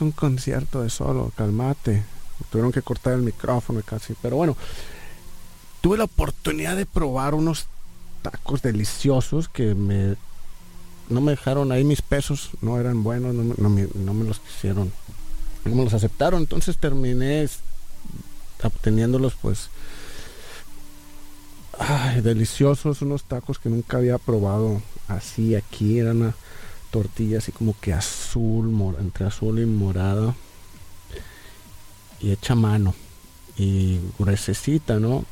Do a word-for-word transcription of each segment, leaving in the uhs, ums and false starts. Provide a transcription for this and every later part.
un concierto de solo, calmate. Tuvieron que cortar el micrófono casi, pero bueno, tuve la oportunidad de probar unos tacos deliciosos que me no me dejaron ahí, mis pesos no eran buenos, no, me- no me, no me los quisieron, no me los aceptaron, entonces terminé s- obteniéndolos pues, ay, deliciosos, unos tacos que nunca había probado así aquí, eran una tortilla así como que azul, mor- entre azul y morada y hecha a mano y gruesecita, ¿no?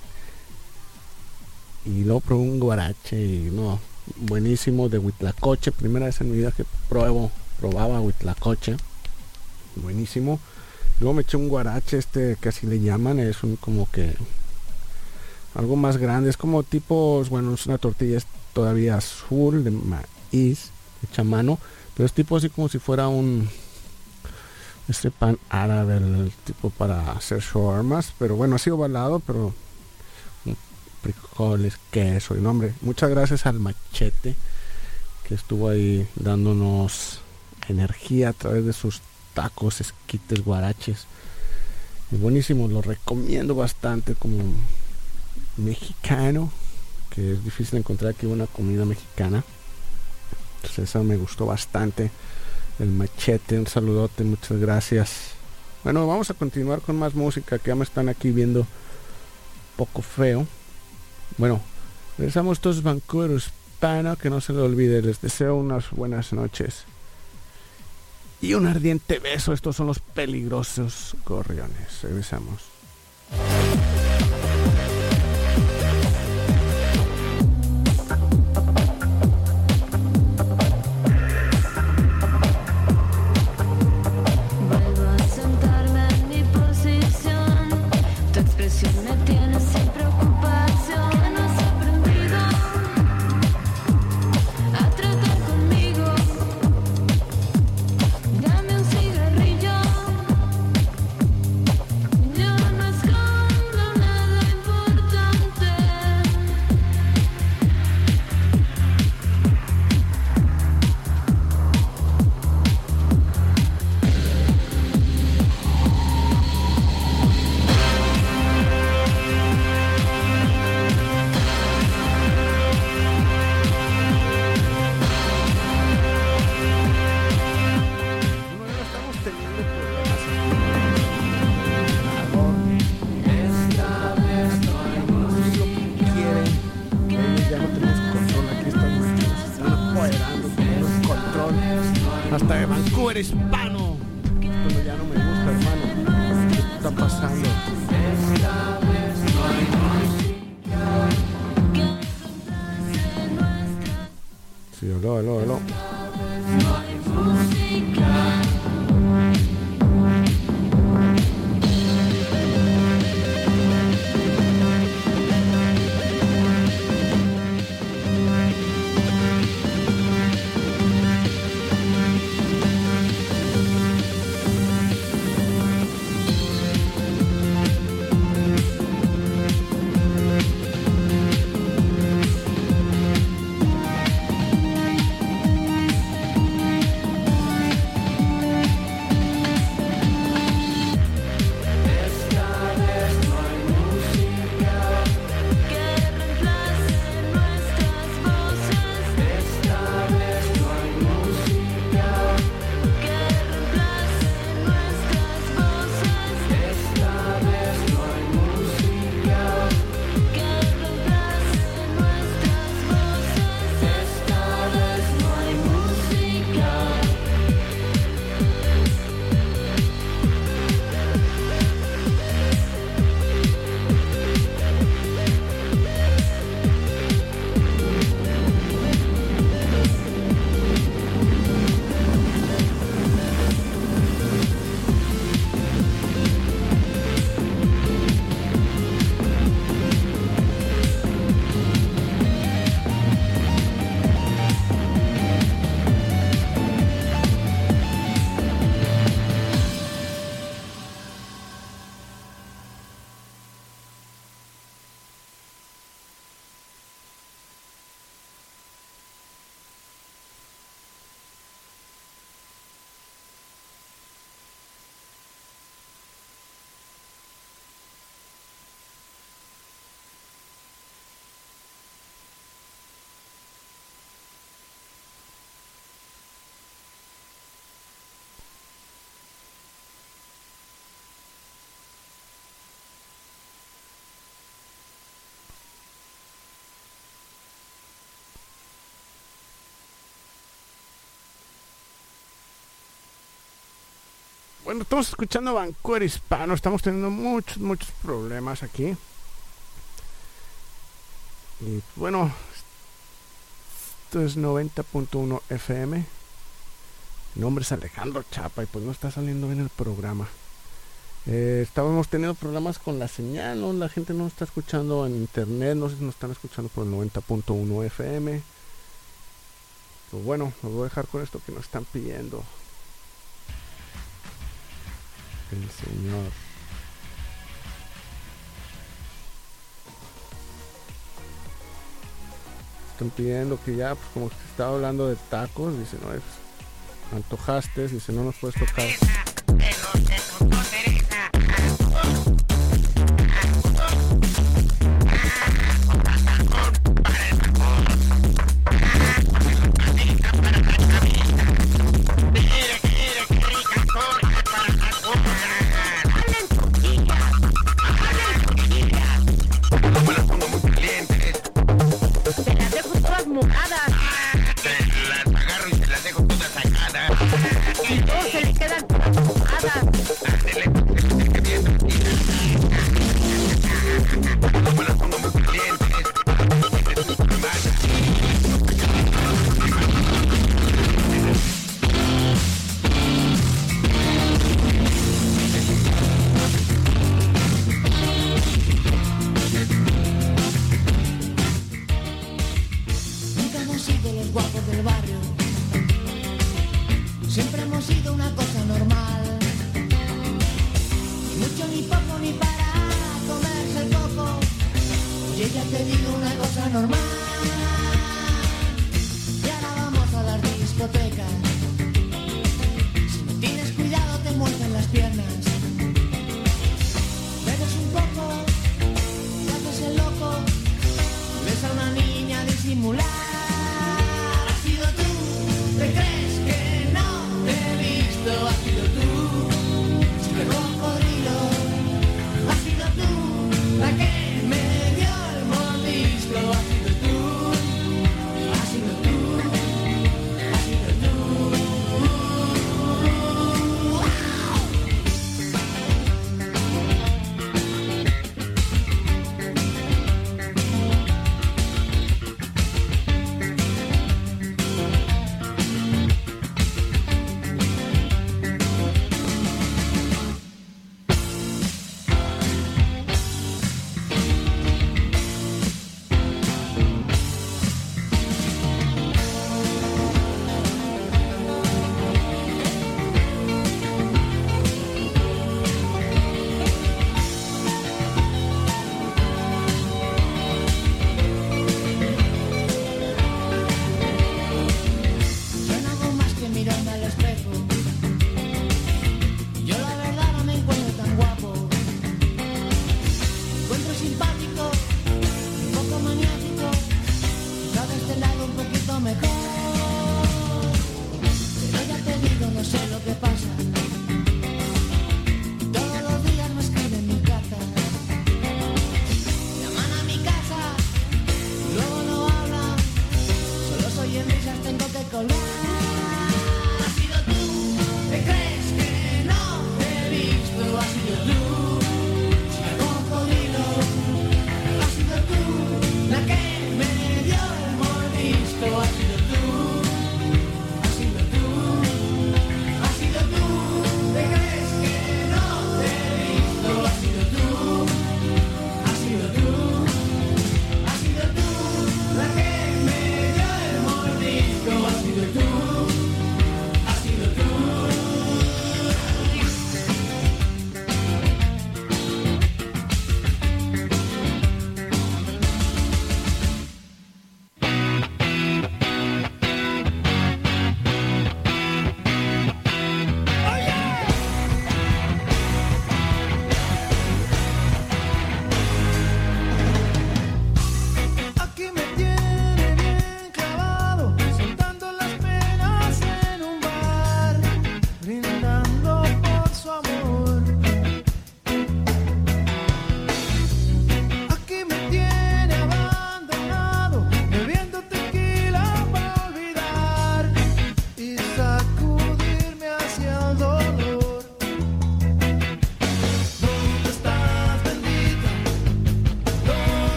Y luego probé un guarache y no, buenísimo de huitlacoche, primera vez en mi vida que pruebo, probaba huitlacoche, buenísimo. Luego me eché un guarache este que así le llaman, es un como que algo más grande, es como tipo, bueno, es una tortilla es todavía azul de maíz, hecha a mano, pero es tipo así como si fuera un este pan árabe, el tipo para hacer shawarmas, pero bueno, así ovalado, pero frijoles, queso y nombre. Muchas gracias al Machete que estuvo ahí dándonos energía a través de sus tacos, esquites, guaraches. Y buenísimo, lo recomiendo bastante como mexicano, que es difícil encontrar aquí una comida mexicana. Entonces eso me gustó bastante. El Machete, un saludote, muchas gracias. Bueno, vamos a continuar con más música que ya me están aquí viendo poco feo. Bueno, regresamos todos Vancouver hispano, que no se le olvide, les deseo unas buenas noches y un ardiente beso. Estos son los peligrosos gorriones. Regresamos. Vuelvo a sentarme en mi posición. Tu expresión me tiene sin preocupación. Que no has aprendido a tratar conmigo. Dame un cigarrillo. Yo no escondo nada importante. Bueno, ya estamos teniendo problemas. Esta vez no hay más lo que quieren. Ellos ya no tenemos control. Aquí están muchos. Se están apoderando, tenemos control. Hasta de Vancouver hispano. Esto ya no me gusta, hermano. ¿Qué está pasando? Sí, aló, aló, aló. Bueno, estamos escuchando Vancouver Hispano. Estamos teniendo muchos, muchos problemas aquí. Y bueno, esto es noventa punto uno F M. Mi nombre es Alejandro Chapa y pues no está saliendo bien el programa. Eh, estábamos teniendo problemas con la señal, ¿no? La gente no está escuchando en internet, no sé si nos están escuchando por el noventa punto uno F M. Pues bueno, me voy a dejar con esto que nos están pidiendo. El señor. Están pidiendo que ya, pues como que se estaba hablando de tacos, dice, no, es, antojaste, dice, no nos puedes tocar. La que me dio el mordisco ha sido tú.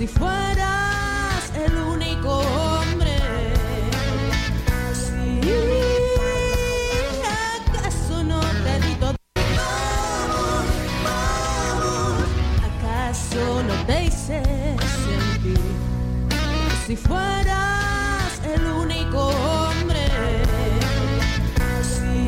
si fueras el único hombre. Si acaso no te di todo, acaso no te hice sentir. Si fueras el único hombre. Si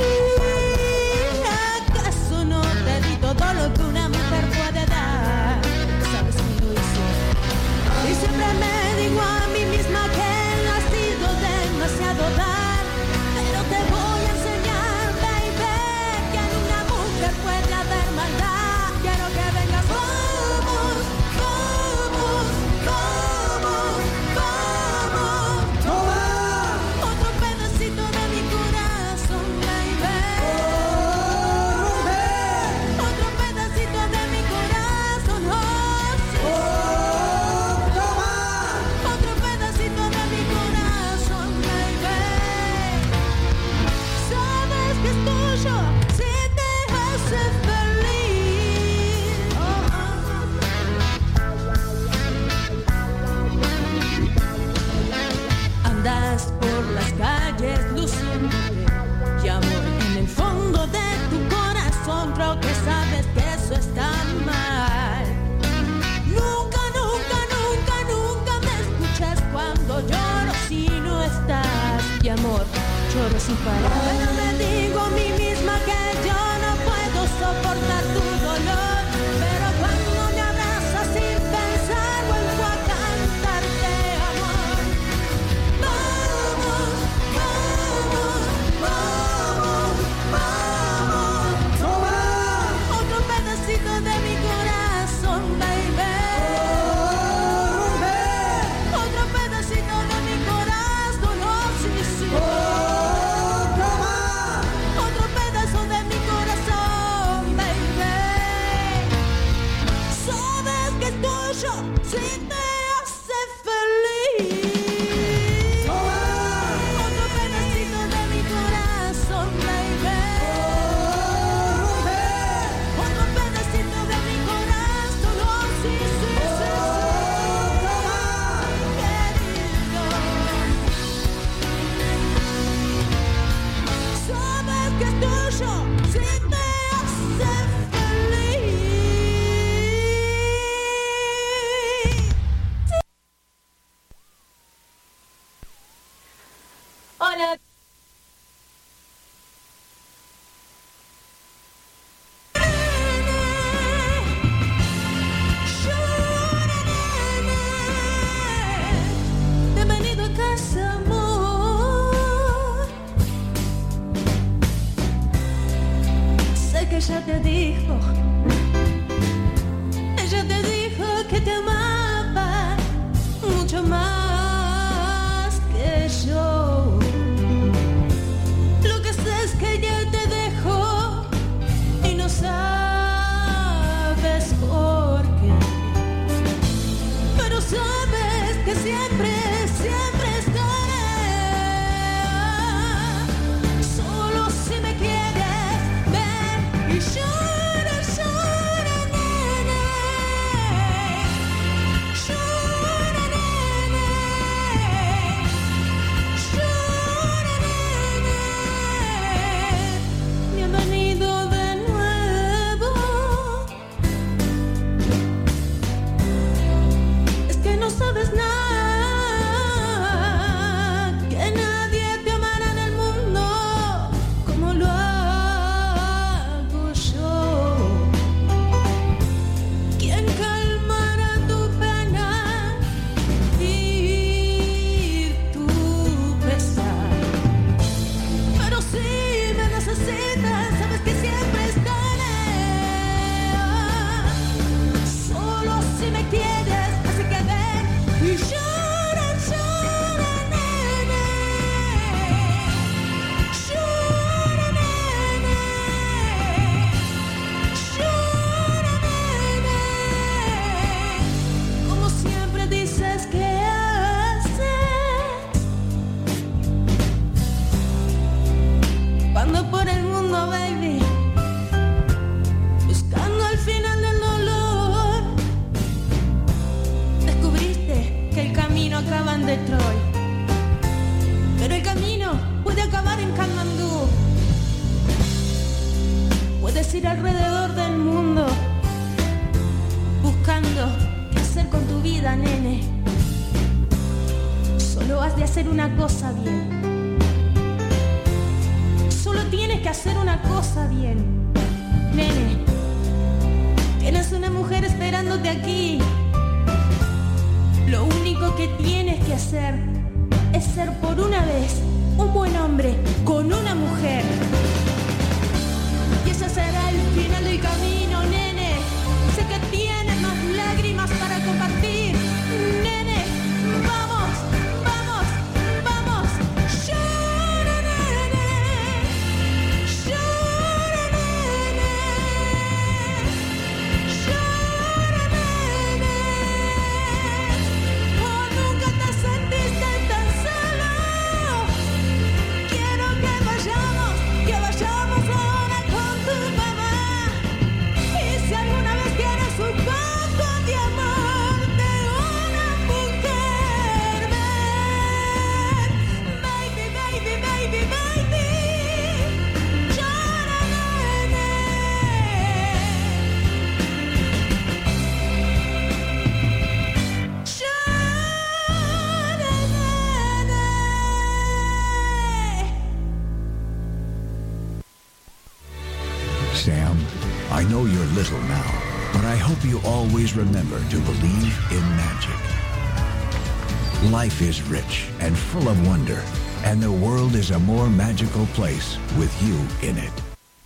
acaso no te di todo lo que una mujer puede dar, sabes que lo hice. Y siempre me digo a mí misma que no ha sido demasiado dar, pero te voy a enseñar, baby, que en una mujer puede haber maldad. Quiero que vengas, vamos, vamos, vamos, vamos. Toma otro pedacito de mi corazón, baby. Otro pedacito de mi corazón, oh, sí. Otro pedacito de mi corazón, baby. Sabes que es tuyo si te hace feliz. Oh, oh. Andas por las calles luciéndote y amor en el fondo de tu corazón, creo que sabes que eso está mal. Nunca, nunca, nunca, nunca me escuchas cuando lloro si no estás. Y amor, lloro sin parar. Pero me digo a mí misma que yo no puedo soportar tu dolor. Pero cuando me abrazas sin pensar, vuelvo a cantarte, amor. Vamos, vamos, vamos, vamos. Toma otro pedacito de mi corazón, baby. Otro pedacito de mi corazón, oh, sí, sí. Otro pedazo de mi corazón, baby. Sabes que es tuyo si te hace feliz. Otro pedacito de mi corazón, baby. Otro pedacito de mi corazón, oh, sí, sí, sí, sí. Querido, sabes que es tuyo si te hace feliz. Hola. Bienvenido a casa, amor. Sé que ella te dijo, ella te dijo que te amaba mucho más que yo. Lo que sé es que ella te dejó y no sabes por qué. Pero sabes que siempre, siempre estaré. Solo si me quieres ver y llora, llora. ir alrededor del mundo buscando qué hacer con tu vida, nene. Solo has de hacer una cosa bien. Solo tienes que hacer una cosa bien, nene. Tienes una mujer esperándote aquí. Lo único que tienes que hacer es ser por una vez un buen hombre con una mujer. Y ese será el final del camino, nene. Sé que tienes más lágrimas para compartir, nene. Vamos, vamos, vamos. Llora, nene. Llora, nene. Llora, nene. Oh, nunca te sentiste tan solo. Quiero que vayamos, que vayamos ahora con tu mamá. Y si alguna vez quieres un poco de amor de una mujer, ven. Baby, baby, baby, baby. Llora, nene. Llora, nene. Sam, I know you're little now, but I hope you always remember to believe in magic. Life is rich and full of wonder, and the world is a more magical place with you in it.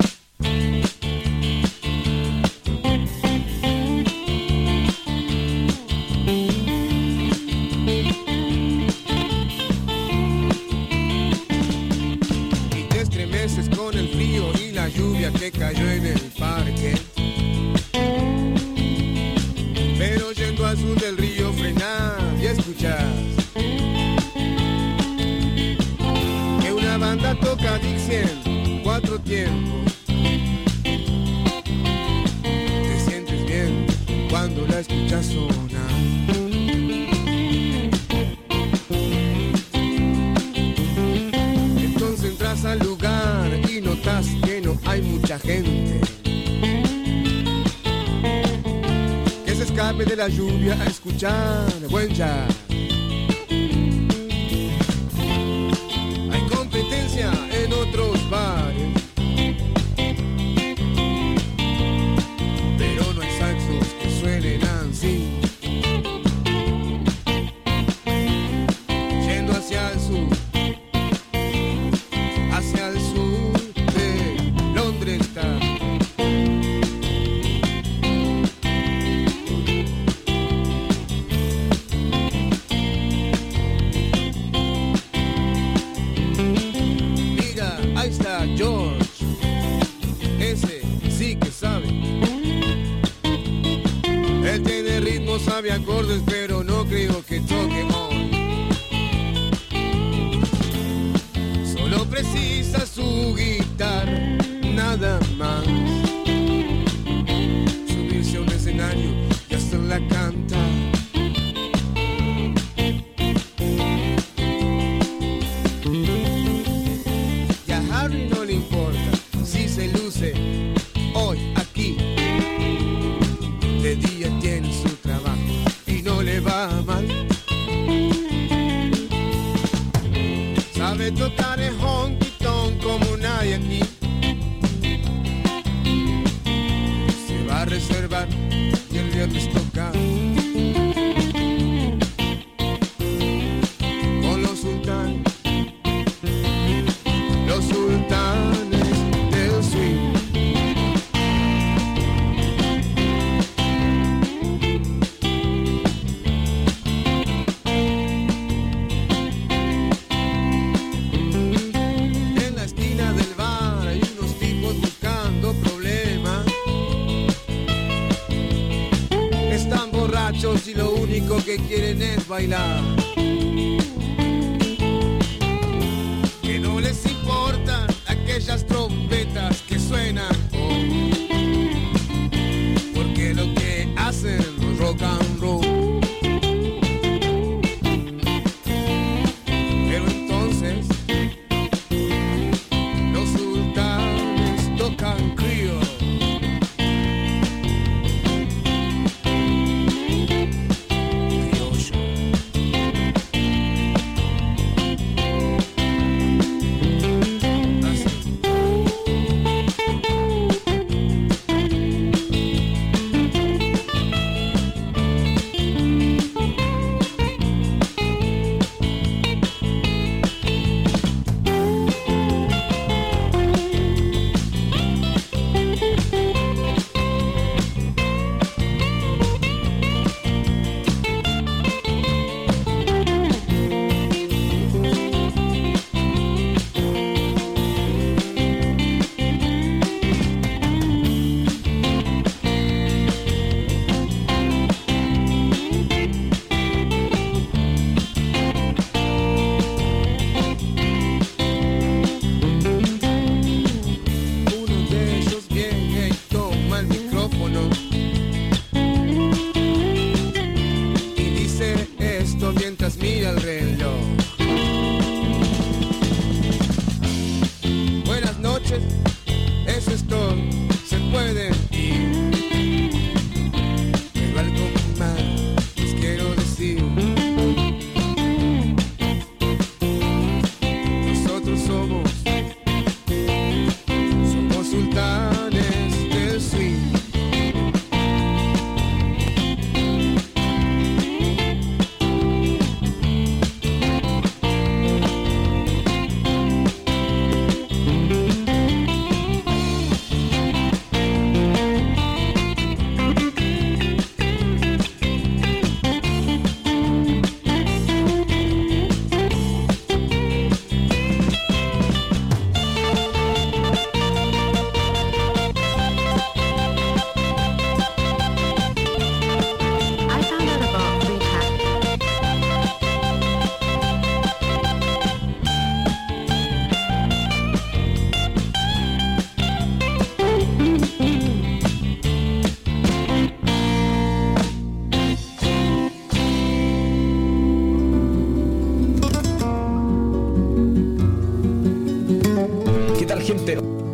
Y te estremeces con el frío y la lluvia que cayó en el parque. Pero yendo al sur del río frenás y escuchás que una banda toca Dixie cuatro tiempos. Te sientes bien cuando la escuchas sonar. Entonces entras al lugar y notas que no hay mucha gente que se escape de la lluvia a escuchar buen jazz. Hay competencia en otros bares, pero no hay saxos que suenen así. Yendo hacia el sur, hacia el sur de Londres está. Mira, ahí está George, ese sí que sabe. Él tiene ritmo, sabe acordes, pero no creo que toque hoy. Solo precisa su guitarra, nada más. Subirse a un escenario y hacerla cantar. Y a Harry no le importa si se luce hoy aquí. De día tiene su trabajo y no le va mal. Sabe tocar el honky tonk como nadie aquí. Se va a reservar y el viernes toca con los sultanes, los sultanes del swing. En la esquina del bar hay unos tipos buscando problemas. Están borrachos y lo único que quieren es bailar. Que no les importan aquellas trompetas que suenan hoy, porque lo que hacen es rock and roll. Pero entonces los sultanes tocan creole. gente.